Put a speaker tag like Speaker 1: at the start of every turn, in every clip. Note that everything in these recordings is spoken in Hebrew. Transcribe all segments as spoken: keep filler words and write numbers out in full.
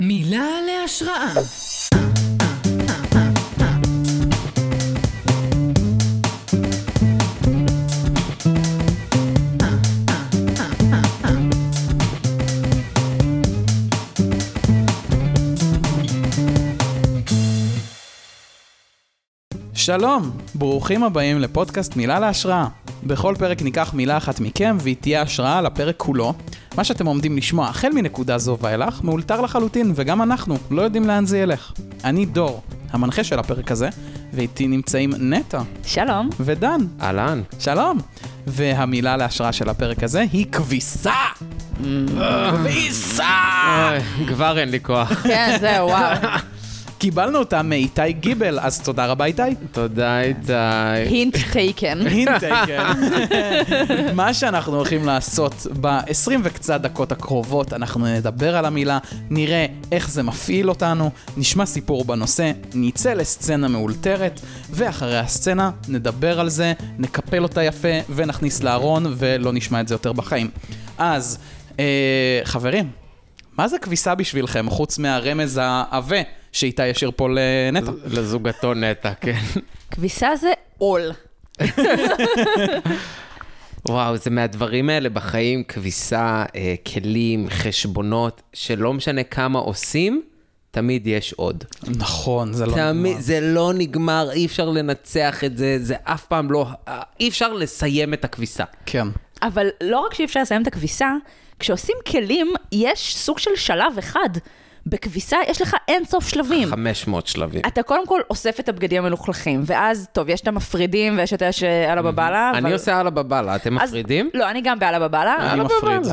Speaker 1: מילה להשראה.
Speaker 2: שלום, ברוכים הבאים לפודקאסט מילה להשראה. בכל פרק ניקח מילה אחת מכם והיא תהיה השראה לפרק כולו. מה שאתם עומדים לשמוע החל מנקודה זו ואילך מאולתר לחלוטין, וגם אנחנו לא יודעים לאן זה ילך. אני דור, המנחה של הפרק הזה, ואיתי נמצאים נטע.
Speaker 3: שלום.
Speaker 2: ודן.
Speaker 4: אהלן.
Speaker 2: שלום. והמילה להשראה של הפרק הזה היא כביסה. כביסה!
Speaker 4: כבר אין לי כוח.
Speaker 3: כן, זהו, וואו.
Speaker 2: קיבלנו אותה מאיתי גיבל, אז תודה רבה איתי.
Speaker 4: תודה איתי.
Speaker 3: הינט טייקן.
Speaker 2: הינט טייקן. מה שאנחנו הולכים לעשות ב-עשרים וקצת דקות הקרובות, אנחנו נדבר על המילה, נראה איך זה מפעיל אותנו, נשמע סיפור בנושא, ניצא לסצנה מאולתרת, ואחרי הסצנה נדבר על זה, נקפל אותה יפה ונכניס לארון ולא נשמע את זה יותר בחיים. אז, אה, חברים, מה זה כביסה בשבילכם, חוץ מהרמז העווה שאיתה ישיר פה לנטע?
Speaker 4: לזוגתו נטע, כן.
Speaker 3: כביסה זה עול.
Speaker 4: וואו, זה מהדברים האלה בחיים, כביסה, אה, כלים, חשבונות, שלא משנה כמה עושים, תמיד יש עוד.
Speaker 2: נכון, זה לא
Speaker 4: תמיד,
Speaker 2: נגמר.
Speaker 4: זה לא נגמר, אי אפשר לנצח את זה, זה אף פעם לא, אי אפשר לסיים את הכביסה.
Speaker 2: כן.
Speaker 3: אבל לא רק שאי אפשר לסיים את הכביסה, כשעושים כלים, יש סוג של שלב אחד. בכביסה יש לך אין סוף שלבים.
Speaker 4: חמש מאות שלבים.
Speaker 3: אתה קודם כל אוסף את הבגדים המלוכלכים, ואז, טוב, יש את המפרידים ויש את אללה בבאללה.
Speaker 4: אני עושה אללה בבאללה, אתם מפרידים?
Speaker 3: לא, אני גם באללה בבאללה.
Speaker 2: אני מפריד.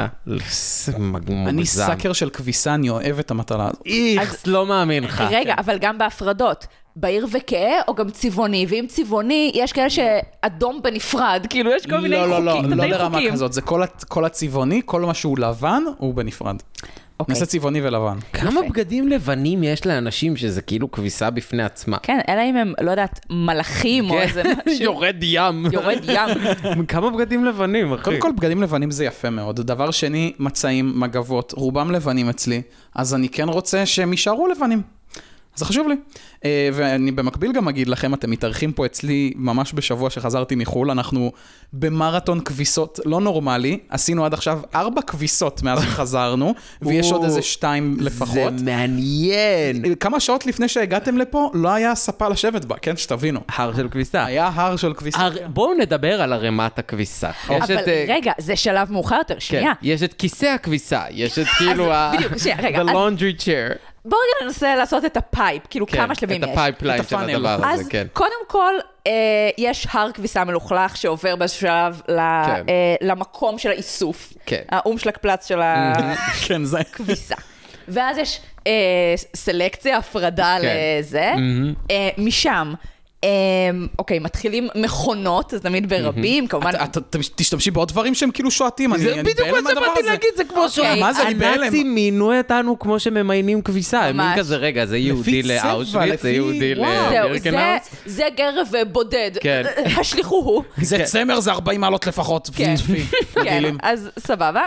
Speaker 2: אני
Speaker 4: מוגזם.
Speaker 2: סקר של כביסה, אני אוהב את המטלה הזאת.
Speaker 4: איכס, לא מאמין לך.
Speaker 3: רגע, אבל גם בהפרדות. בעיר וכאה, או גם צבעוני, ואם צבעוני, יש כאלה שאדום בנפרד, כאילו יש כל מיני
Speaker 2: לא,
Speaker 3: חוקים,
Speaker 2: לא, לא, לא
Speaker 3: תתי
Speaker 2: לרמה
Speaker 3: חוקים.
Speaker 2: כזאת, זה כל הצ- כל הצבעוני, כל מה שהוא לבן, הוא בנפרד.
Speaker 3: אוקיי.
Speaker 2: נעשה צבעוני ולבן.
Speaker 4: כמה
Speaker 3: יפה.
Speaker 4: בגדים לבנים יש לאנשים שזה כאילו כביסה בפני עצמה?
Speaker 3: כן, אלא אם הם, לא יודעת, מלאכים או איזה משהו.
Speaker 4: יורד ים.
Speaker 3: יורד ים.
Speaker 4: כמה בגדים לבנים, אחי?
Speaker 2: קודם כל, בגדים לבנים זה יפה מאוד. דבר שני, מצעים, מגבות, רובם לבנים אצלי, אז אני כן רוצה שהם יישארו לבנים. זה חשוב לי. אה, ואני במקביל גם אגיד לכם, אתם מתארחים פה אצלי ממש בשבוע שחזרתי מחול, אנחנו במרתון כביסות לא נורמלי, עשינו עד עכשיו ארבע כביסות מאז שחזרנו, ויש עוד איזה שתיים לפחות.
Speaker 4: זה מעניין.
Speaker 2: כמה שעות לפני שהגעתם לפה, לא היה ספה לשבת בה, כן? שתבינו.
Speaker 4: הר של כביסה.
Speaker 2: היה הר של כביסה.
Speaker 4: הר- בואו נדבר על הרמת הכביסה. יש
Speaker 3: אבל
Speaker 4: את, אה,
Speaker 3: רגע, זה שלב מאוחר יותר,
Speaker 4: כן,
Speaker 3: שנייה.
Speaker 4: יש את כיסא הכביסה, יש את כאילו ה...
Speaker 3: בדיוק, שנייה, רגע,
Speaker 4: The
Speaker 3: אז-
Speaker 4: laundry chair.
Speaker 3: בואו רגע ננסה לעשות את הפייפ, כאילו
Speaker 4: כן,
Speaker 3: כמה שלבים
Speaker 4: את
Speaker 3: יש.
Speaker 4: הפייפליין
Speaker 2: את
Speaker 4: של
Speaker 2: הפאנל.
Speaker 4: הדבר
Speaker 3: אז
Speaker 4: הזה, כן.
Speaker 3: קודם כל, אה, יש הר כביסה מלוכלך שעובר באיזשהו שלב ל-
Speaker 4: כן.
Speaker 3: אה, למקום של האיסוף.
Speaker 4: כן.
Speaker 3: האומשלגפלץ של
Speaker 2: כן, זה...
Speaker 3: הכביסה. ואז יש אה, סלקציה, הפרדה
Speaker 4: כן.
Speaker 3: לזה. אה, משם, אה, אוקיי, מתחילים מכונות, אז תמיד ברבים, כמובן...
Speaker 2: את- את- את תשתמשי בעוד דברים שהם כאילו שועטים, אני
Speaker 4: זה
Speaker 2: אני
Speaker 4: בדיוק
Speaker 2: בהלם
Speaker 4: מה
Speaker 2: מהדבר
Speaker 4: שבאתי
Speaker 2: הזה.
Speaker 4: להגיד, זה כמו ש...
Speaker 2: מה זה, אני בהלם.
Speaker 4: הנאצים מינו אותנו כמו שממיינים כביסה, הם מין
Speaker 3: ממש.
Speaker 4: כזה, רגע, זה יהודי
Speaker 2: צבע,
Speaker 4: לאושוויץ,
Speaker 2: לפי-
Speaker 4: זה יהודי
Speaker 2: וואו.
Speaker 3: זהו, זה,
Speaker 4: לבירקנאוס.
Speaker 3: זה גרב בודד.
Speaker 4: כן.
Speaker 3: השליחו הוא.
Speaker 2: זה צמר, זה ארבעים מעלות לפחות.
Speaker 3: כן.
Speaker 2: צפי,
Speaker 3: כן,
Speaker 2: רגילים.
Speaker 3: אז סבבה.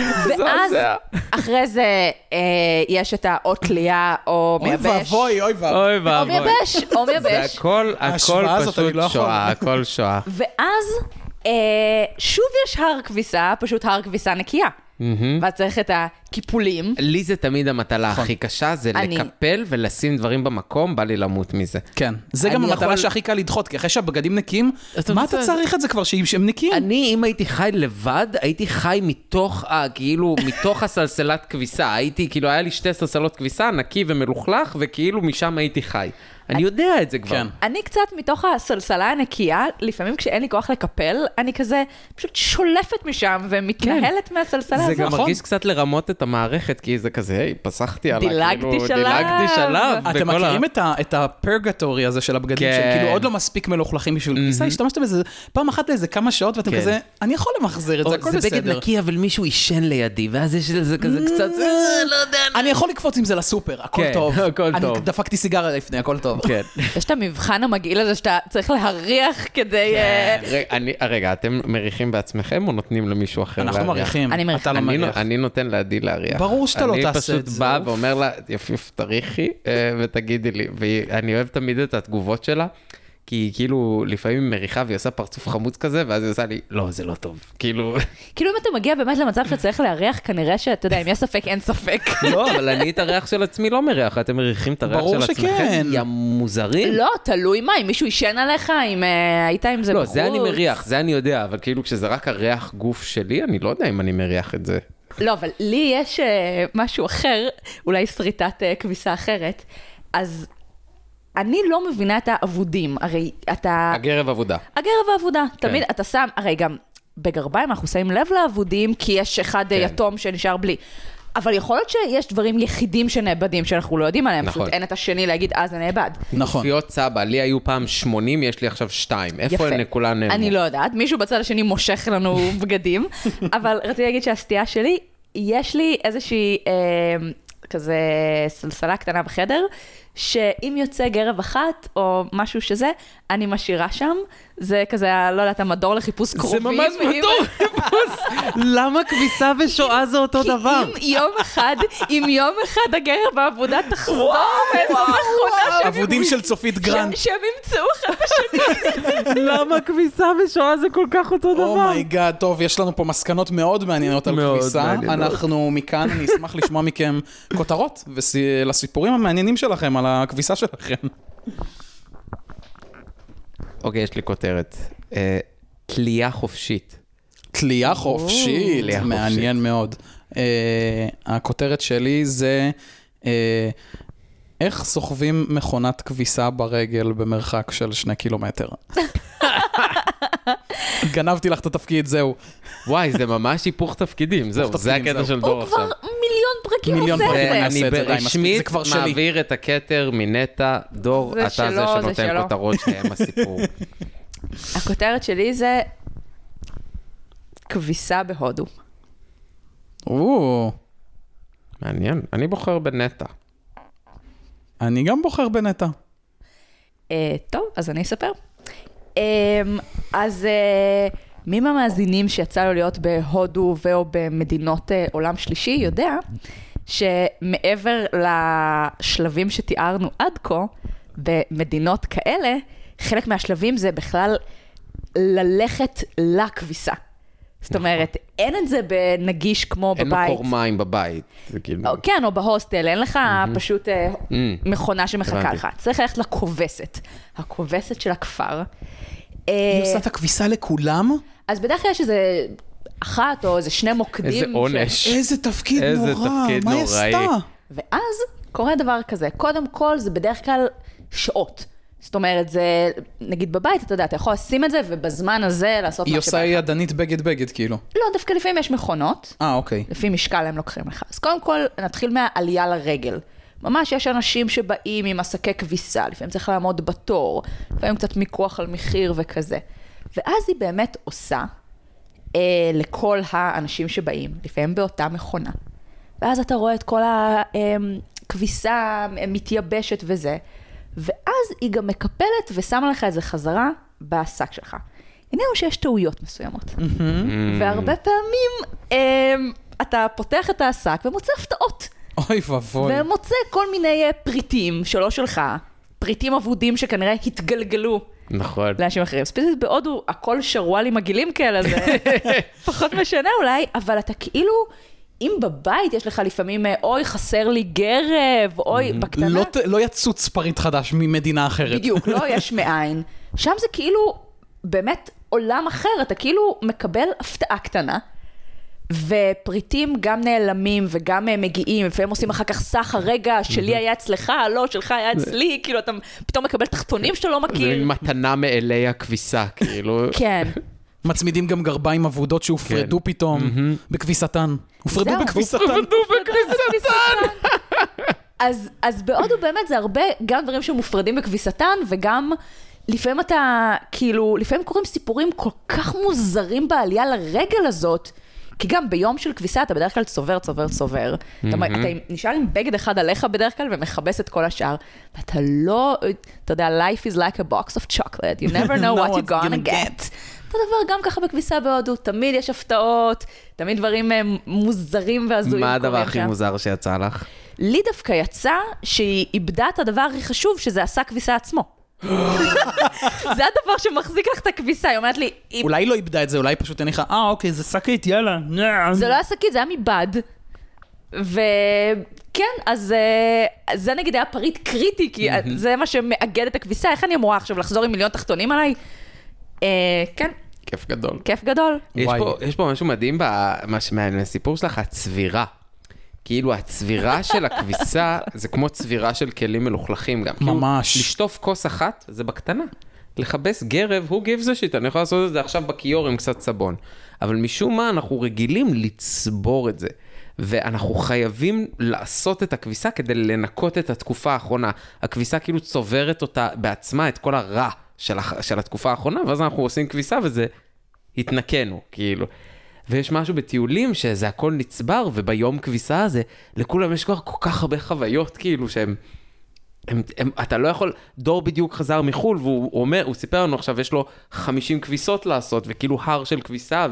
Speaker 3: ואז
Speaker 4: זה.
Speaker 3: אחרי זה אה, יש את האות תלייה או
Speaker 2: אוי
Speaker 3: מייבש.
Speaker 2: ואבוי, אוי ואבוי.
Speaker 4: אוי
Speaker 3: או
Speaker 4: ואבוי.
Speaker 3: מייבש, או
Speaker 4: זה
Speaker 3: מייבש.
Speaker 4: הכל, הכל
Speaker 2: ההשוואה הזאת, אני
Speaker 4: פשוט
Speaker 2: לא יכול.
Speaker 4: שואה, הכל שואה.
Speaker 3: ואז אה, שוב יש הר כביסה, פשוט הר כביסה נקייה. ואז צריך את הקיפולים.
Speaker 4: לי זה תמיד המטלה הכי קשה, זה
Speaker 3: אני-
Speaker 4: לקפל ולשים דברים במקום, בא לי למות מזה.
Speaker 2: כן, זה גם
Speaker 4: אני
Speaker 2: המטלה
Speaker 4: יכול-
Speaker 2: שהכי קל לדחות, כי אחרי שהבגדים נקיים,
Speaker 4: אתה
Speaker 2: מה
Speaker 4: רוצה-
Speaker 2: אתה צריך את זה כבר, שהם שהם נקיים?
Speaker 4: אני, אם הייתי חי לבד, הייתי חי מתוך, ה- כאילו, מתוך הסלסלת כביסה. הייתי, כאילו, היה לי שתי סלסלות כביסה, נקי ומלוכלך, וכאילו משם הייתי חי. אני יודע את זה כבר.
Speaker 2: כן.
Speaker 3: אני קצת מתוך הסלסלה הנקייה, לפעמים כשאין לי כוח לקפל, אני כזה פשוט שולפת משם ומתנהלת מהסלסלה
Speaker 4: זה
Speaker 3: הזאת.
Speaker 4: גם
Speaker 2: נכון.
Speaker 4: מרגיש קצת לרמות את המערכת, כי זה כזה, היי, פסחתי עליי.
Speaker 3: דילגתי
Speaker 4: כאילו,
Speaker 3: שלב.
Speaker 4: דילגתי שלב.
Speaker 2: אתם
Speaker 4: וכל
Speaker 2: מכירים
Speaker 4: ה-
Speaker 2: את ה- את הפרגטורי הזה של הבגדים,
Speaker 4: כן.
Speaker 2: שהם כאילו עוד לא מספיק מלוכלכים בשביל כביסה, השתמשתם בזה פעם אחת לאיזה כמה שעות, ואתם
Speaker 4: כן.
Speaker 2: כזה, אני יכול למחזר את זה,
Speaker 4: או,
Speaker 2: הכל
Speaker 4: זה בגד
Speaker 2: בסדר.
Speaker 4: נקי, אבל מישהו עישן לידי, ואז יש לזה כזה קצת, אה, לא יודע.
Speaker 2: אני יכול לקפוץ עם זה לסופר, הכל
Speaker 4: כן,
Speaker 2: טוב.
Speaker 4: הכל טוב.
Speaker 2: אני דפקתי סיגריה לפני, הכל טוב.
Speaker 4: כן.
Speaker 3: יש את המבחן המגעיל הזה שאתה צריך להריח כדי... אה,
Speaker 4: רגע, אני- רגע, אתם מריחים בעצמכם או נותנים למישהו אחר?
Speaker 2: אנחנו
Speaker 4: להריח?
Speaker 2: מריחים,
Speaker 3: אני מריחה.
Speaker 2: אתה לא
Speaker 4: אני נו-
Speaker 2: מריח.
Speaker 4: אני נותן לעדי להריח.
Speaker 2: ברור שאתה לא תעשה את
Speaker 4: אני פשוט
Speaker 2: זה.
Speaker 4: בא ואומר לה, יפיף, תריחי, ותגידי לי. ואני אוהב תמיד את התגובות שלה, כי היא כאילו לפעמים היא מריחה והיא עושה פרצוף חמוץ כזה, ואז היא עושה לי, לא, זה לא טוב. כאילו...
Speaker 3: כאילו אם אתה מגיע באמת למצב שצריך להריח, כנראה שאתה יודע, אם יש ספק, אין ספק.
Speaker 4: לא, אבל אני את הריח של עצמי לא מריח, אתם מריחים את הריח של עצמכם?
Speaker 2: ברור שכן.
Speaker 4: יא מוזרים.
Speaker 3: לא, תלוי מה, אם מישהו ישן עליך, אם היית עם זה
Speaker 4: לא,
Speaker 3: בחוץ.
Speaker 4: זה אני מריח, זה אני יודע, אבל כאילו כשזה רק הריח גוף שלי, אני לא יודע אם אני מריח את זה.
Speaker 3: לא, אבל לי יש משהו אחר, אולי שריטת כביסה אחרת, אז אני לא מבינה את העבודים, הרי אתה...
Speaker 4: הגרב עבודה.
Speaker 3: הגרב העבודה, תמיד אתה שם, הרי גם בגרביים אנחנו שמים לב לעבודים, כי יש אחד יתום שנשאר בלי. אבל יכול להיות שיש דברים יחידים שנאבדים, שאנחנו לא יודעים עליהם, פשוט אין את השני להגיד, אה, זה נאבד.
Speaker 2: נכון.
Speaker 4: גופיות סבא, לי היו פעם שמונים, יש לי עכשיו שתיים. איפה הן כולן נעלמו?
Speaker 3: אני לא יודעת, מישהו בצד השני מושך לנו בגדים, אבל רציתי להגיד שהסטייה שלי, יש לי איזושהי כזה סלסלה קטנה בחדר, שאם יוצא גרב אחת, או משהו שזה, אני משאירה שם, זה כזה, לא יודעת, המדור לחיפוש קרובים.
Speaker 4: זה ממש מדור חיפוש. למה כביסה ושואה זה אותו דבר?
Speaker 3: כי אם יום אחד, אם יום אחד הגרב בעבודה תחזור, מאיזו מכונה שהם...
Speaker 2: עבודים של צופית גרנט.
Speaker 3: שהם ימצאו אחד בשני.
Speaker 4: למה כביסה ושואה זה כל כך אותו דבר?
Speaker 2: אומייגאד, טוב, יש לנו פה מסקנות מאוד מעניינות על כביסה. אנחנו מכאן, אני אשמח לשמוע מכם כותרות, ולסיפורים המעניינים שלכם על הכביסה שלכם.
Speaker 4: אוקיי, יש לי כותרת. תלייה חופשית.
Speaker 2: תלייה חופשית, מעניין מאוד. הכותרת שלי זה איך סוחבים מכונת כביסה ברגל במרחק של שני קילומטר. גנבתי לך את התפקיד, זהו.
Speaker 4: וואי, זה ממש היפוך תפקידים, זהו, זה הקטע של דור
Speaker 3: הוא
Speaker 4: עכשיו.
Speaker 3: כבר מיליון פרקים
Speaker 2: מיליון
Speaker 3: עושה
Speaker 2: פרקים.
Speaker 3: את זה.
Speaker 2: נעשה
Speaker 4: אני
Speaker 2: את זה, די, מספיק, זה כבר
Speaker 4: ברשמית
Speaker 2: שלי.
Speaker 4: מעביר את הכתר מנטה, דור,
Speaker 3: זה
Speaker 4: אתה
Speaker 3: שלו,
Speaker 4: זה
Speaker 3: זה
Speaker 4: שנותן
Speaker 3: שלו.
Speaker 4: כותרות שהם הסיפור.
Speaker 3: הכותרת שלי זה כביסה בהודו.
Speaker 2: או,
Speaker 4: מעניין, אני בוחר בנטה.
Speaker 2: אני גם בוחר בנטה.
Speaker 3: אה, טוב, אז אני אספר. אה, אז אה, מי מהמאזינים שיצא לו להיות בהודו ואו במדינות אה, עולם שלישי יודע שמעבר לשלבים שתיארנו עד כה, במדינות כאלה, חלק מהשלבים זה בכלל ללכת לכביסה. זאת אומרת, אין את זה בנגיש כמו
Speaker 4: אין
Speaker 3: בבית.
Speaker 4: מקור מים בבית. זה כאילו...
Speaker 3: כן, או בהוסטל, אין לך פשוט מכונה שמחכה לך. צריך ללכת לכובסת. הכובסת של הכפר.
Speaker 2: היא עושה את הכביסה לכולם?
Speaker 3: אז בדרך כלל יש איזה אחת או איזה שני מוקדים.
Speaker 4: איזה עונש.
Speaker 2: איזה תפקיד
Speaker 4: איזה
Speaker 2: נורא,
Speaker 4: תפקיד
Speaker 2: מה היא
Speaker 4: נוראי.
Speaker 2: עשתה?
Speaker 3: ואז קורה דבר כזה. קודם כל, זה בדרך כלל שעות. זאת אומרת, זה, נגיד בבית, אתה יודע, אתה יכול לשים את זה, ובזמן הזה לעשות
Speaker 2: היא
Speaker 3: מה
Speaker 2: עושה
Speaker 3: שבא לך.
Speaker 2: ידנית בגד בגד, כאילו.
Speaker 3: לא, דווקא לפעמים יש מכונות.
Speaker 2: אה, אוקיי.
Speaker 3: לפי משקל הם לוקחים לך. אז קודם כל, נתחיל מהעלייה לרגל. ממש יש אנשים שבאים עם עסקי כביסה, לפעמים צריך לעמוד בתור, לפעמים קצת מיקוח על מחיר וכזה. ואז היא באמת עושה אה, לכל האנשים שבאים, לפעמים באותה מכונה. ואז אתה רואה את כל הכביסה מתייבשת וזה, ואז היא גם מקפלת ושמה לך את זה חזרה בשק שלך. העניין הוא שיש טעויות מסוימות. והרבה פעמים אה, אתה פותח את השק ומוצא הפתעות.
Speaker 2: אוי ואבוי.
Speaker 3: ומוצא כל מיני פריטים שלא שלך, פריטים אבודים שכנראה התגלגלו
Speaker 4: נכון.
Speaker 3: לאנשים אחרים. ספציפית בהודו, הכל שרואלי מגעילים כאלה, זה פחות משנה אולי, אבל אתה כאילו, אם בבית יש לך לפעמים, אוי, חסר לי גרב, אוי, בקטנה.
Speaker 2: לא, ת- לא יצוץ פריט חדש ממדינה אחרת.
Speaker 3: בדיוק, לא יש מאין. שם זה כאילו, באמת עולם אחר, אתה כאילו מקבל הפתעה קטנה, ופריטים גם נעלמים וגם מגיעים, לפעמים עושים אחר כך סחר, רגע, שלי היה אצלך, לא, שלך היה אצלי, כאילו אתה פתאום מקבל תחתונים שאתה לא
Speaker 4: זה
Speaker 3: מכיר.
Speaker 4: מין מתנה מאלי הכביסה, כאילו.
Speaker 3: כן.
Speaker 2: מצמידים גם גרביים אבודות שהופרדו פתאום בכביסתן. הופרדו
Speaker 3: זהו.
Speaker 2: בכביסתן.
Speaker 3: בכביסתן. אז, אז בהודו באמת זה הרבה, גם דברים שמופרדים בכביסתן, וגם לפעמים אתה, כאילו, לפעמים קוראים סיפורים כל כך מוזרים בעלייה לרגל הזאת, כי גם ביום של כביסה אתה בדרך כלל צובר, צובר, צובר. אתה, אתה נשאר עם בגד אחד עליך בדרך כלל ומחבס את כל השאר, ואתה לא, אתה יודע, life is like a box of chocolate, you never know what you're gonna get. אותו דבר גם ככה בכביסה בהודו, תמיד יש הפתעות, תמיד דברים מוזרים והזויים.
Speaker 4: מה הדבר הכי מוזר שיצא לך?
Speaker 3: לי דווקא יצא שהיא איבדה את הדבר הכי חשוב, שזה עשה כביסה עצמו. זה הדבר שמחזיק לך את הכביסה, היא אומרת לי...
Speaker 2: אולי לא איבדה את זה, אולי פשוט הניחה, אה אוקיי, זה שקית, יאללה.
Speaker 3: זה לא היה שקית, זה היה מבד. וכן, אז זה נגיד היה פריט קריטי, כי זה מה שמאגד את הכביסה. איך אני אמורה עכשיו לחזור עם מיליון תחתונים עליי? כן.
Speaker 4: כיף גדול.
Speaker 3: כיף גדול.
Speaker 4: יש פה משהו מדהים מהסיפור שלך, הצבירה. כאילו הצבירה של הכביסה, זה כמו צבירה של כלים מלוכלכים גם.
Speaker 2: ממש.
Speaker 4: לשטוף כוס אחת, זה בקטנה. לכבס גרב, הוא גיב זה שיט, אני יכול לעשות את זה עכשיו בכיור עם קצת סבון. אבל משום מה אנחנו רגילים לצבור את זה. ואנחנו חייבים לעשות את הכביסה כדי לנקות את התקופה האחרונה. הכביסה כאילו צוברת אותה בעצמה, את כל הרע של, הח... של התקופה האחרונה, ואז אנחנו עושים כביסה וזה התנקנו, כאילו. ויש משהו בטיולים שזה הכל נצבר, וביום כביסה הזה, לכולם יש כבר כל כך הרבה חוויות, כאילו שהם, הם, הם, אתה לא יכול, דור בדיוק חזר מחול, והוא אומר, הוא סיפר לנו עכשיו, יש לו חמישים כביסות לעשות, וכאילו הר של כביסה,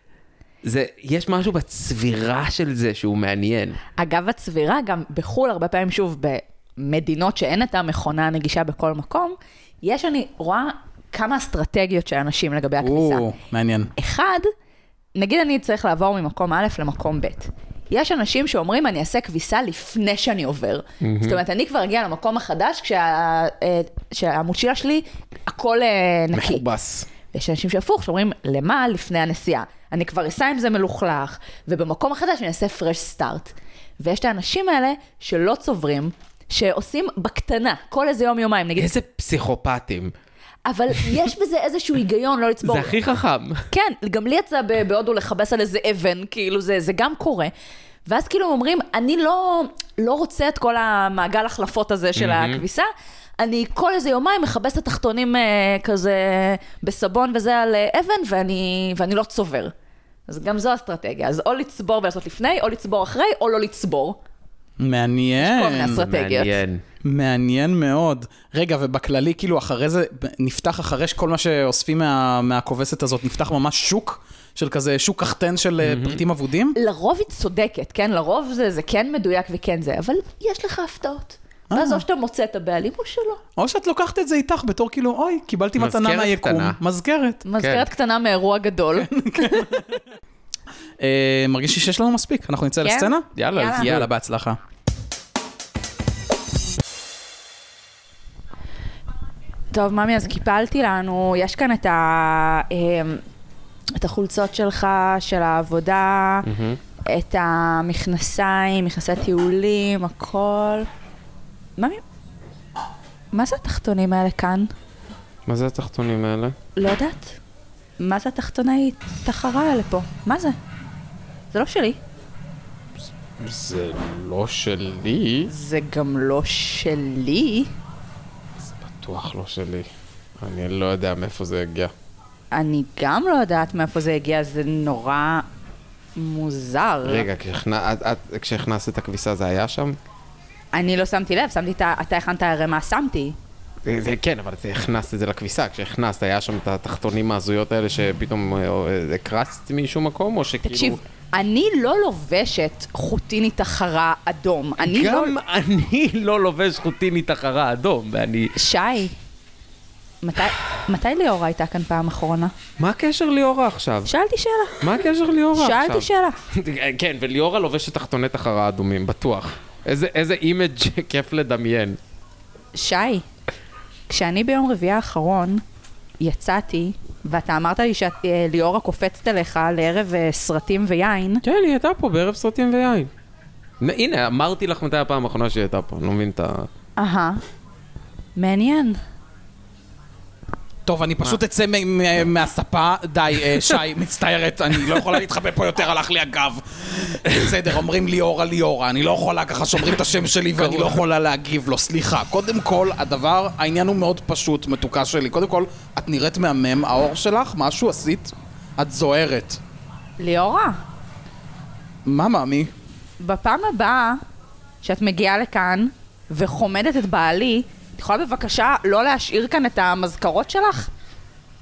Speaker 4: וזה, יש משהו בצבירה של זה שהוא מעניין.
Speaker 3: אגב, הצבירה גם בחול, הרבה פעמים שוב, במדינות שאין את המכונה הנגישה בכל מקום, יש, אני רואה כמה אסטרטגיות של אנשים לגבי הכביסה.
Speaker 2: או, מעניין.
Speaker 3: אחד, נגיד אני צריך לעבור ממקום א' למקום ב'. יש אנשים שאומרים, אני אעשה כביסה לפני שאני עובר. Mm-hmm. זאת אומרת, אני כבר אגיע למקום החדש, כשה, שהמושילה שלי, הכל נקי.
Speaker 4: מחובס.
Speaker 3: יש אנשים שהפוך, שאומרים, למה לפני הנסיעה? אני כבר אסע עם זה מלוכלך, ובמקום החדש אני אעשה fresh start. ויש את האנשים האלה שלא צוברים, שעושים בקטנה, כל איזה יום יומיים, נגיד...
Speaker 4: איזה פסיכופטים.
Speaker 3: אבל יש בזה איזשהו היגיון לא לצבור.
Speaker 4: זה הכי חכם.
Speaker 3: כן, גם לי יצא בהודו לחבס על איזה אבן, כאילו זה, זה גם קורה. ואז כאילו אומרים, אני לא, לא רוצה את כל המעגל החלפות הזה של הכביסה, אני כל איזה יומיים מחבס את התחתונים כזה בסבון וזה על אבן, ואני, ואני לא צובר. אז גם זו אסטרטגיה. אז או לצבור ולעשות לפני, או לצבור אחרי, או לא לצבור.
Speaker 2: מעניין.
Speaker 3: יש כל מיני אסטרטגיות.
Speaker 4: מעניין.
Speaker 2: מעניין מאוד. רגע, ובכללי, כאילו, אחרי זה, נפתח אחרי שכל מה שאוספים מה, מהכובסת הזאת, נפתח ממש שוק, של כזה שוק קחתן של mm-hmm. פריטים אבודים?
Speaker 3: לרוב היא צודקת, כן? לרוב זה, זה כן מדויק וכן זה, אבל יש לך הפתעות. ואז או שאתה מוצא את הבעלים או שלא.
Speaker 2: או שאת לוקחת את זה איתך בתור כאילו, אוי, קיבלתי מתנה מהיקום. מזכרת.
Speaker 3: מזכרת קטנה מאירוע גדול.
Speaker 2: מרגיש שיש לנו מספיק, אנחנו נצא לסצנה?
Speaker 4: יאללה,
Speaker 2: יאללה, בהצלחה.
Speaker 3: טוב, ממי, אז קיפלתי לנו, יש כאן את, ה, את החולצות שלך, של העבודה, mm-hmm. את המכנסיים, מכנסי טיולים, הכל. ממי, מה זה התחתונים האלה כאן?
Speaker 4: מה זה התחתונים האלה?
Speaker 3: לא יודעת. מה זה התחתונאית תחרה האלה פה? מה זה? זה לא שלי.
Speaker 4: זה לא שלי.
Speaker 3: זה גם לא שלי.
Speaker 4: בטוח לא שלי. אני לא יודע מאיפה זה הגיע.
Speaker 3: אני גם לא יודעת מאיפה זה הגיע, זה נורא מוזר.
Speaker 4: רגע, כשהכנסת את הכביסה זה היה שם?
Speaker 3: אני לא שמתי לב, שמתי את ה... אתה הכנת הרי מה שמתי.
Speaker 4: כן, אבל הכנסת את זה לכביסה, כשהכנסת היה שם את התחתונים ההזויות האלה שפתאום הקרסת משהו מקום, או שכאילו...
Speaker 3: תקשיב, אני לא לובשת חוטיני תחרה אדום.
Speaker 4: גם אני לא לובש חוטיני תחרה אדום, ואני...
Speaker 3: שי, מתי ליאורה הייתה כאן פעם אחרונה?
Speaker 4: מה הקשר ליאורה עכשיו?
Speaker 3: שאלתי שאלה.
Speaker 4: מה הקשר ליאורה עכשיו?
Speaker 3: שאלתי שאלה.
Speaker 4: כן, וליאורה לובשת תחתוני תחרה אדומים, בטוח. איזה אימג' כיף לדמיין.
Speaker 3: שי, כשאני ביום רביעי האחרון יצאתי, ואתה אמרת לי שליאורה קופצת אליך לערב סרטים ויין.
Speaker 4: כן, היא הייתה פה בערב סרטים ויין. הנה, אמרתי לך מתי הפעם האחרונה שהיא הייתה פה, אני לא מבין את ה...
Speaker 3: אהה, מעניין.
Speaker 2: טוב, אני פשוט אצא מהספה, די, שי, מצטערת, אני לא יכולה להתחבא פה יותר, הלך לי הגב. בסדר, אומרים ליאורה, ליאורה, אני לא יכולה ככה שאומרים את השם שלי ואני לא יכולה להגיב לו, סליחה. קודם כל, הדבר, העניין הוא מאוד פשוט, מתוקה שלי. קודם כל, את נראית מהמם, האור שלך, משהו עשית, את זוהרת.
Speaker 3: ליאורה?
Speaker 2: מה, מאמי?
Speaker 3: בפעם הבאה שאת מגיעה לכאן וחומדת את בעלי, את יכולה בבקשה לא להשאיר כאן את המזכרות שלך?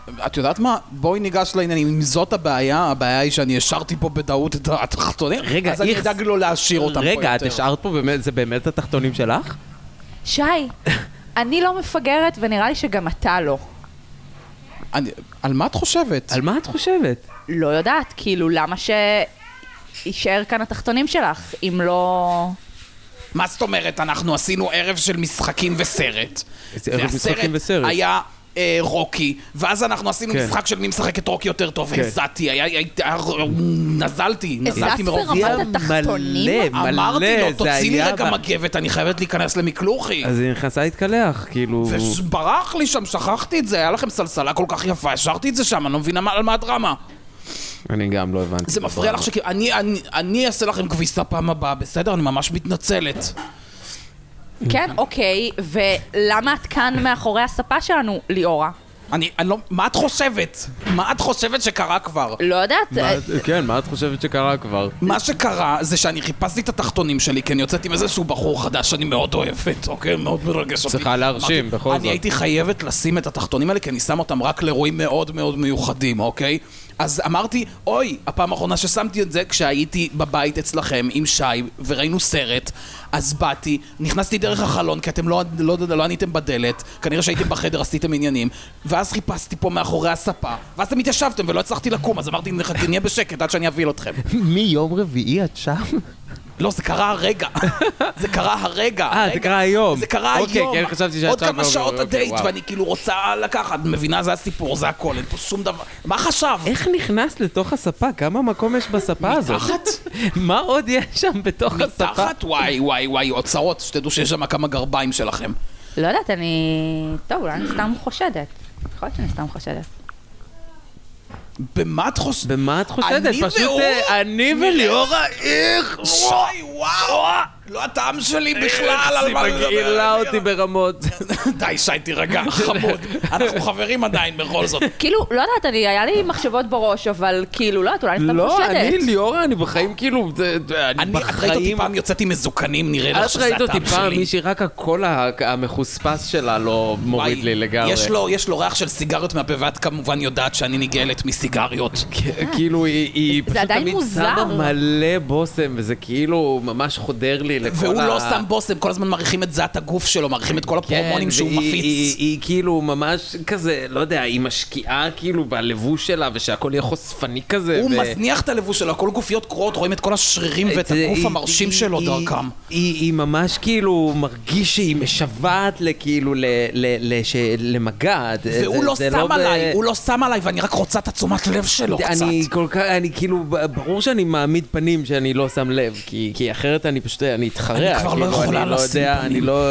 Speaker 2: את יודעת מה? בואי ניגש לעניינים. אם זאת הבעיה, הבעיה היא שאני השארתי פה בדעות את התחתונים,
Speaker 4: רגע,
Speaker 2: אז אני אדאג לו להשאיר אותם פה יותר.
Speaker 4: רגע, את השארת פה באמת, זה באמת התחתונים שלך?
Speaker 3: שי, אני לא מפגרת ונראה לי שגם אתה לא.
Speaker 2: אני, על מה את חושבת?
Speaker 4: על מה את חושבת?
Speaker 3: לא יודעת, כאילו, למה שישאר כאן התחתונים שלך, אם לא...
Speaker 2: מה זאת אומרת? אנחנו עשינו ערב של משחקים וסרט.
Speaker 4: ערב משחקים וסרט.
Speaker 2: היה אה, רוקי, ואז אנחנו עשינו
Speaker 4: כן.
Speaker 2: משחק של מי משחק את רוקי יותר טוב,
Speaker 4: כן.
Speaker 2: הזעתי, היה, היה, היה, נזלתי, נזלתי
Speaker 3: הזעת
Speaker 2: מרוב...
Speaker 3: ברמת התחתונים?
Speaker 4: מלא,
Speaker 2: אמרתי
Speaker 4: מלא,
Speaker 2: לו,
Speaker 4: זה
Speaker 2: תוציא לי
Speaker 4: היה
Speaker 2: רגע
Speaker 4: ב-
Speaker 2: מגבת, אני חייבת להיכנס למקלוחי.
Speaker 4: אז היא נכנסה להתקלח, כאילו...
Speaker 2: וברח לי שם, שכחתי את זה, היה לכם סלסלה כל כך יפה, השארתי את זה שם, אני לא מבינה מה- על מה הדרמה.
Speaker 4: אני גם לא הבנתי.
Speaker 2: זה מפריע לך שכאילו, אני, אני, אני אעשה לכם כביסה פעם הבאה, בסדר? אני ממש מתנצלת.
Speaker 3: כן, אוקיי, ולמה את כאן מאחורי הספה שלנו, ליאורה?
Speaker 2: אני, אני לא, מה את חושבת? מה את חושבת שקרה כבר?
Speaker 3: לא יודעת,
Speaker 4: מה- כן, מה את חושבת שקרה כבר?
Speaker 2: מה שקרה זה שאני חיפשתי את התחתונים שלי, כי אני יוצאת עם איזשהו בחור חדש שאני מאוד אוהבת, אוקיי? מאוד מרגש אותי.
Speaker 4: צריכה להרשים,
Speaker 2: אמרתי,
Speaker 4: בכל זאת.
Speaker 2: אני הייתי חייבת לשים את התחתונים האלה, כי אני שם אותם רק לאירועים מאוד מאוד מיוחדים, אוקיי? אז אמרתי, אוי, הפעם האחרונה ששמתי את זה, כשהייתי בבית אצלכם עם שי, וראינו סרט, אז באתי, נכנסתי דרך החלון, כי אתם לא, לא, לא, לא עניתם בדלת, כנראה שהייתם בחדר, עשיתם עניינים, ואז חיפשתי פה מאחורי הספה, ואז אתם התיישבתם ולא הצלחתי לקום, אז אמרתי, נהיה בשקט עד שאני אביא אתכם.
Speaker 4: מיום רביעי את שם?
Speaker 2: לא, זה קרה הרגע. זה קרה הרגע.
Speaker 4: אה, זה קרה היום.
Speaker 2: זה קרה
Speaker 4: אוקיי,
Speaker 2: היום.
Speaker 4: כן, חשבתי שאת
Speaker 2: עוד
Speaker 4: שם
Speaker 2: כמה
Speaker 4: ביום,
Speaker 2: שעות
Speaker 4: אוקיי,
Speaker 2: הדייט,
Speaker 4: וואו.
Speaker 2: ואני כאילו רוצה לקחת, מבינה, זה הסיפור, זה הכל, אין פה שום דבר. מה חשב?
Speaker 4: איך נכנס לתוך הספה? כמה מקום יש בספה הזאת?
Speaker 2: מתחת?
Speaker 4: מה עוד יש שם בתוך הספה?
Speaker 2: מתחת? וואי, וואי, וואי, אוצרות, שתדעו שיש שם כמה גרביים שלכם.
Speaker 3: לא יודעת, אני... טוב, אולי אני סתם חושדת. יכול להיות שאני סתם חושדת.
Speaker 2: במה את חושבת?
Speaker 4: במה את חושדת?
Speaker 2: אני
Speaker 4: פשוט
Speaker 2: והוא?
Speaker 4: אה, אני וליאורה, איך?
Speaker 2: שי, וואו! לא הטעם שלי בכלל, על
Speaker 4: היא
Speaker 2: מה
Speaker 4: מגעילה אותי ברמות.
Speaker 2: די, שי, תירגע, חמוד. אנחנו חברים עדיין, בכל זאת.
Speaker 3: כאילו, לא יודעת, אני, היה לי מחשבות בראש, אבל כאילו, לא יודעת, אולי אני סתם
Speaker 4: לא,
Speaker 3: חושדת.
Speaker 4: אני ליאורה, אני בחיים כאילו, זה- זה- אני
Speaker 2: אני, את ראית אותי
Speaker 4: בחיים...
Speaker 2: פעם יוצאתי מזוקנים, נראה לך
Speaker 4: את
Speaker 2: שזה
Speaker 4: ראית אותי
Speaker 2: הטעם
Speaker 4: פעם,
Speaker 2: שלי.
Speaker 4: מישהי רק הקול ה- המחוספס שלה לא מוריד
Speaker 2: וואי,
Speaker 4: לי לגמרי.
Speaker 2: יש לו, יש לו ריח של סיגריות מהפה, ואת כמובן יודעת שאני נגעלת מסיגריות.
Speaker 4: כאילו היא, היא פשוט
Speaker 3: עדיין
Speaker 4: תמיד
Speaker 3: מוזר.
Speaker 4: שמה מלא בושם, וזה כאילו ממש חודר לי לכל
Speaker 2: והוא
Speaker 4: ה...
Speaker 2: לא שם בושם, כל הזמן מעריכים את זעת הגוף שלו, מעריכים את כל הפרומונים שהוא
Speaker 4: והיא-
Speaker 2: מפיץ.
Speaker 4: היא, היא כאילו ממש כזה, לא יודע, היא משקיעה כאילו בלבוש שלה, ושהכל יהיה חושפני כזה.
Speaker 2: הוא
Speaker 4: ו...
Speaker 2: מזניח את הלבוש שלו, הכל גופיות קרועות, רואים את כל השרירים ואת
Speaker 4: זה-
Speaker 2: הגוף
Speaker 4: היא-
Speaker 2: המרשים
Speaker 4: היא-
Speaker 2: שלו
Speaker 4: היא-
Speaker 2: דרכם.
Speaker 4: היא, היא ממש כאילו מרגיש שהיא משוועת לכאילו ל, ל, לש, למגע.
Speaker 2: והוא לא שם עליי, הוא לא שם עליי, ואני רק רוצה את התשומת לב שלו קצת.
Speaker 4: אני כל כך, אני כאילו, ברור שאני מעמיד פנים שאני לא שם לב, כי, כי אחרת אני פשוט, אני אתחרע.
Speaker 2: אני כבר לא
Speaker 4: כאילו,
Speaker 2: יכולה
Speaker 4: אני לא
Speaker 2: לשים
Speaker 4: יודע,
Speaker 2: פנים.
Speaker 4: אני לא...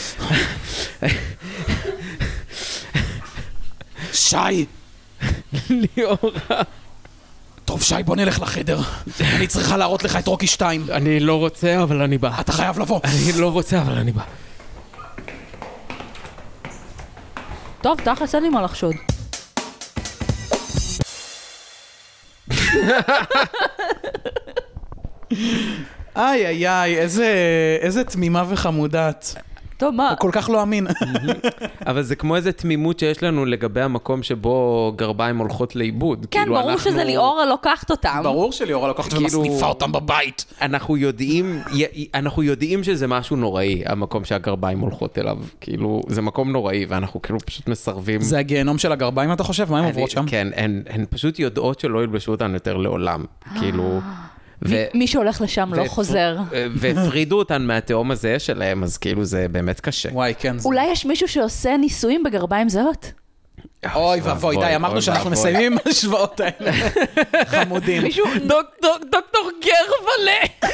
Speaker 2: שי!
Speaker 4: ליאורה.
Speaker 2: טוב, שי, בוא נלך לחדר. אני צריכה להראות לך את רוקי שתיים.
Speaker 4: אני לא רוצה, אבל אני בא.
Speaker 2: אתה חייב לבוא.
Speaker 4: אני לא רוצה, אבל אני בא.
Speaker 3: טוב, תכלס אין לי מה לחשוד.
Speaker 2: איי, איי, איי, איזה, איזה תמימה וחמודה את.
Speaker 3: טוב, מה?
Speaker 2: הוא כל כך לא אמין.
Speaker 4: אבל זה כמו איזה תמימות שיש לנו לגבי המקום שבו גרביים הולכות לאיבוד.
Speaker 3: כן,
Speaker 4: כאילו,
Speaker 3: ברור
Speaker 4: אנחנו-
Speaker 3: שזה ליאורה לוקחת אותם.
Speaker 2: ברור שליאורה לוקחת
Speaker 4: כאילו-
Speaker 2: ומסניפה אותם בבית.
Speaker 4: אנחנו יודעים, אנחנו יודעים שזה משהו נוראי, המקום שהגרביים הולכות אליו. כאילו, זה מקום נוראי, ואנחנו כאילו פשוט מסרבים.
Speaker 2: זה הגיהנום של הגרביים, אתה חושב? מה הם עוברות שם?
Speaker 4: כן, הן, הן פשוט יודעות שלא ילבשו אותן יותר לעולם. כאילו... ו-
Speaker 3: מי שהולך לשם לא
Speaker 4: ו-
Speaker 3: חוזר.
Speaker 4: והפרידו אותן מהתאום הזה שלהם, אז כאילו זה באמת קשה.
Speaker 2: וואי, כן. זה-
Speaker 3: אולי יש מישהו שעושה ניסויים בגרביים זהות?
Speaker 2: אוי ואבוי, די, אמרנו
Speaker 4: אוי
Speaker 2: שאנחנו
Speaker 4: ואבוי.
Speaker 2: מסיימים עם השוואות האלה. חמודים.
Speaker 3: מישהו...
Speaker 4: דוקטור, דוקטור גרבלה!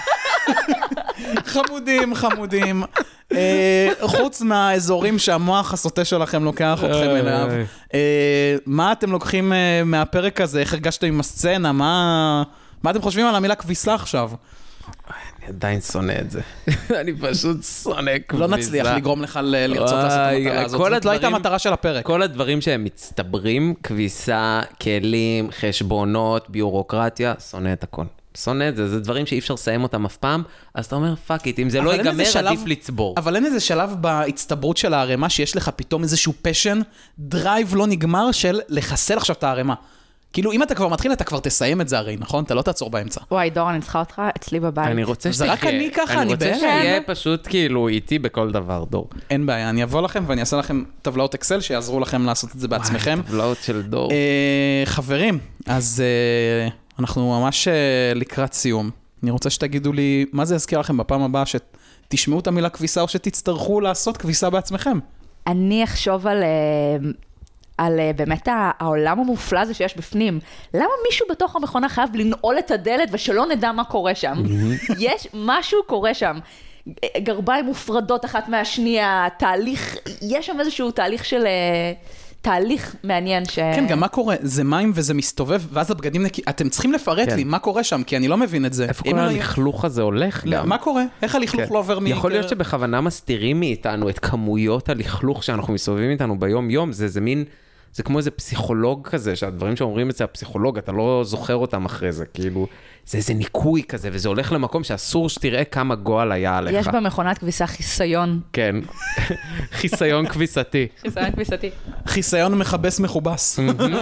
Speaker 2: חמודים, חמודים. אה, חוץ מהאזורים שהמוח הסוטה שלכם לוקח אתכם
Speaker 4: אוי,
Speaker 2: אליו,
Speaker 4: אוי.
Speaker 2: אה, מה אתם לוקחים אה, מהפרק הזה? איך הרגשתם עם הסצנה? מה מה אתם חושבים על המילה כביסה עכשיו?
Speaker 4: אני עדיין שונא את זה. אני פשוט שונא כביסה.
Speaker 2: לא נצליח לגרום לך ל- לרצות לעשות את
Speaker 4: וואי,
Speaker 2: המטרה הזאת.
Speaker 4: כל
Speaker 2: זאת לא הייתה
Speaker 4: הדברים-
Speaker 2: המטרה של הפרק.
Speaker 4: כל הדברים שהם מצטברים, כביסה, כלים, חשבונות, ביורוקרטיה, שונא את הכל. שונא את זה, זה דברים שאי אפשר לסיים אותם אף פעם, אז אתה אומר, פאק איט, אם זה לא ייגמר, עדיף לצבור.
Speaker 2: אבל אין איזה שלב בהצטברות של הערימה, שיש לך פתאום איזשהו פשן, דרייב לא נגמר של לחסל עכשיו את הערימה. כאילו, אם אתה כבר מתחיל, אתה כבר תסיים את זה הרי, נכון? אתה לא תעצור באמצע.
Speaker 3: וואי, דור, אני צריכה אותך אצלי בבית.
Speaker 4: אני רוצה
Speaker 2: זה רק אני ככה, אני
Speaker 4: רוצה
Speaker 2: באמת.
Speaker 4: שיהיה פשוט כאילו איתי בכל דבר, דור.
Speaker 2: אין בעיה, אני אבוא לכם ואני אעשה לכם טבלאות אקסל שיעזרו לכם לעשות את זה בעצמכם.
Speaker 4: טבלאות של דור.
Speaker 2: אה, חברים, אז אה, אנחנו ממש אה, לקראת סיום. אני רוצה שתגידו לי, מה זה יזכיר לכם בפעם הבאה שתשמעו את המילה כביסה או שתצטרכו לעשות כביסה בעצמכם?
Speaker 3: אני אחשוב על... על באמת העולם המופלא הזה שיש בפנים. למה מישהו בתוך המכונה חייב לנעול את הדלת ושלא נדע מה קורה שם? יש משהו קורה שם. גרביים מופרדות אחת מהשנייה, תהליך, יש שם איזשהו תהליך של... תהליך מעניין ש...
Speaker 2: כן, גם מה קורה? זה מים וזה מסתובב, ואז הבגדים נקי... אתם צריכים לפרט לי מה קורה שם, כי אני לא מבין את זה.
Speaker 4: איפה כל הלכלוך הזה הולך גם?
Speaker 2: מה קורה? איך הלכלוך לא עובר מ...
Speaker 4: יכול להיות שבכוונה מסתירים מאיתנו את כמויות הלכלוך שאנחנו מסתובבים איתנו ביום-יום, זה מין... זה כמו איזה פסיכולוג כזה, שהדברים שאומרים אצל הפסיכולוג, אתה לא זוכר אותם אחרי זה, כאילו, זה איזה ניקוי כזה, וזה הולך למקום שאסור שתראה כמה גועל היה עליך.
Speaker 3: יש במכונת כביסה חיסיון.
Speaker 4: כן, חיסיון כביסתי.
Speaker 3: חיסיון כביסתי.
Speaker 2: חיסיון מכבס מכובס.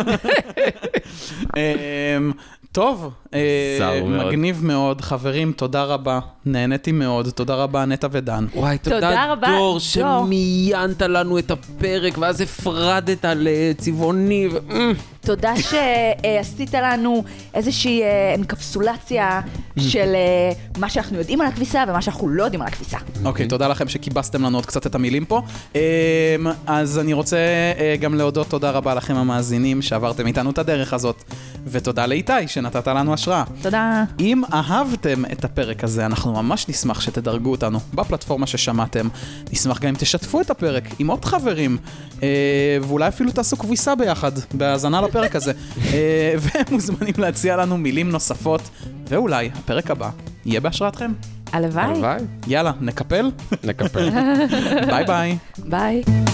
Speaker 2: טוב, מגניב מאוד, חברים, תודה רבה, נהניתי מאוד, תודה רבה נטע ודן.
Speaker 4: וואי, תודה דור שמיינת לנו את הפרק, ואז הפרדת לצבעוני.
Speaker 3: תודה שעשית לנו איזושהי אנקפסולציה של מה שאנחנו יודעים על הכביסה ומה שאנחנו לא יודעים על הכביסה.
Speaker 2: אוקיי, תודה לכם שקיבסתם לנו עוד קצת את המילים פה. אז אני רוצה גם להודות תודה רבה לכם המאזינים שעברתם איתנו את הדרך הזאת, ותודה לאיתי שנתת לנו השראה.
Speaker 3: תודה.
Speaker 2: אם אהבתם את הפרק הזה, אנחנו ממש נשמח שתדרגו אותנו בפלטפורמה ששמעתם. נשמח גם אם תשתפו את הפרק עם עוד חברים, ואולי אפילו תעשו כביסה ביחד, בהאזנה לפרק הזה. ומוזמנים להציע לנו מילים נוספות, ואולי הפרק הבא יהיה בהשראתכם.
Speaker 3: הלוואי.
Speaker 2: יאללה, נקפל?
Speaker 4: נקפל.
Speaker 2: ביי ביי.
Speaker 3: ביי.